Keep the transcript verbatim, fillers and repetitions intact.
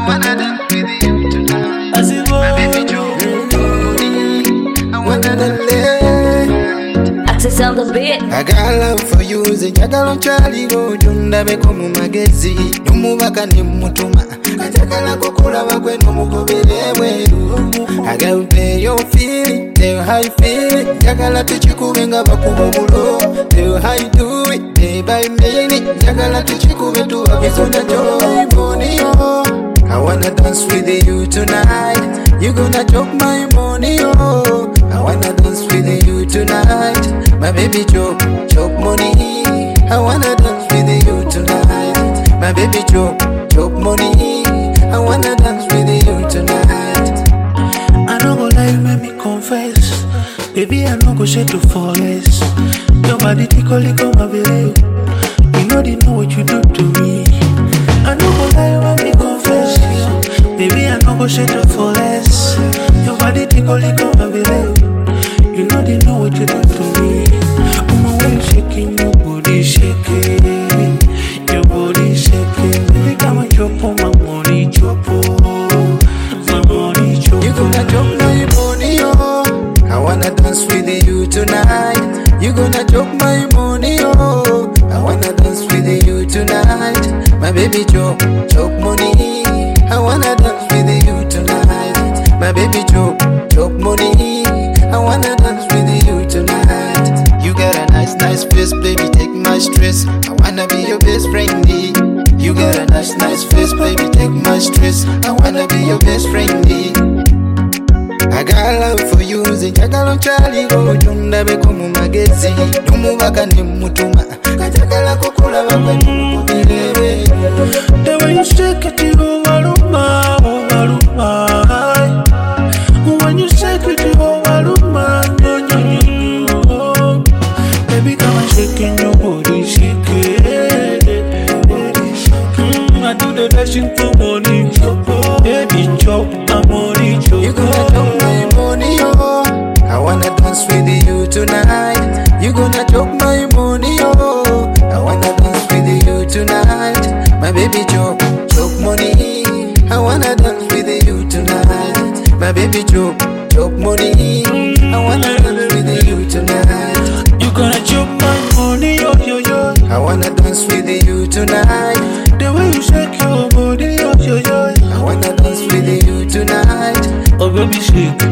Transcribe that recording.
wanna dance with you tonight. My baby Joe, I wanna dance with you. Access on the beat. I got love for you, zinjagala nchali rojunda beko mu magezi numubaka ni mutuma njagala kukulaba kwe nomugobere bweru. I got pay your feel, tell how you feel. Njagala tuchikube nga bakuba bulo, tell how you do it, day by minute. Njagala tuchikube tuwa bizona joy money oh. I wanna dance with you tonight. You gonna chop my money oh. I wanna dance with you tonight. My baby chop, chop money. I wanna dance with you tonight. My baby chop, chop money. I wanna dance with you tonight. I no go lie, make me confess. Baby, I no go shade to fall less. Your body tickle, come my baby. You know they know what you do to me. I no go lie, make me confess. Baby, I no go shade to fall less. Your body tickle, come my baby. You know they know what you do to me. Mama, when you shaking, your body shaking, your body shaking. Baby, come and chop on my money, chop on my money, chop. You gonna chop my money, oh. I wanna dance with you tonight. You gonna chop my money, oh. I wanna dance with you tonight. My baby chop, chop money. I wanna dance with you tonight. My baby chop, chop money. I wanna dance with you tonight. You got a nice, nice face, baby, take my stress. I wanna be your best friendy. You got a nice, nice face, baby, take my stress. I wanna be your best friendy. I got love for you, zinjagala nchali rojunda beko mu magezi numubaka ni mutuma njagala kukulaba kwe nomugobere. The way you shake it, you overluma, overluma. When you shake it, you overluma. No, no, no, no. Baby, come and shake it, your body shake it. Mm, I do the dashing for money, chop. Baby, chop, I'm money, chop. You gonna chop my money, oh. I wanna dance with you tonight. You gonna chop my money, oh. I wanna dance with you tonight. My baby chop, chop money. I wanna dance with you tonight. My baby chop, chop money. I wanna dance with you tonight. You gonna chop my money, yo, yo, yo. I wanna dance with you tonight. The way you shake your body, yo, yo, yo. I wanna dance with you tonight. Oh, baby, shake